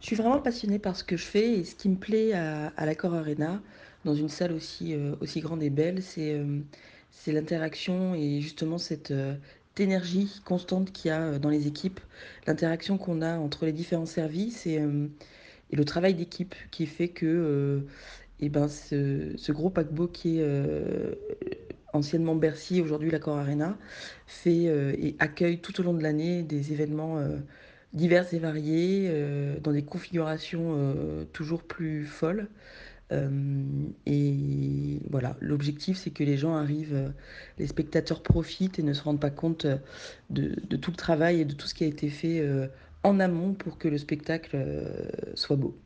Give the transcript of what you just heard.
Je suis vraiment passionnée par ce que je fais et ce qui me plaît à l'Accor Arena, dans une salle aussi grande et belle, c'est l'interaction et justement cette énergie constante qu'il y a, dans les équipes. L'interaction qu'on a entre les différents services et le travail d'équipe qui fait que, et ben, ce gros paquebot qui est, anciennement Bercy, aujourd'hui l'Accor Arena, fait, et accueille tout au long de l'année des événements, divers et variés, dans des configurations, toujours plus folles. Et voilà, l'objectif, c'est que les gens arrivent, les spectateurs profitent et ne se rendent pas compte, de tout le travail et de tout ce qui a été fait, en amont pour que le spectacle, soit beau.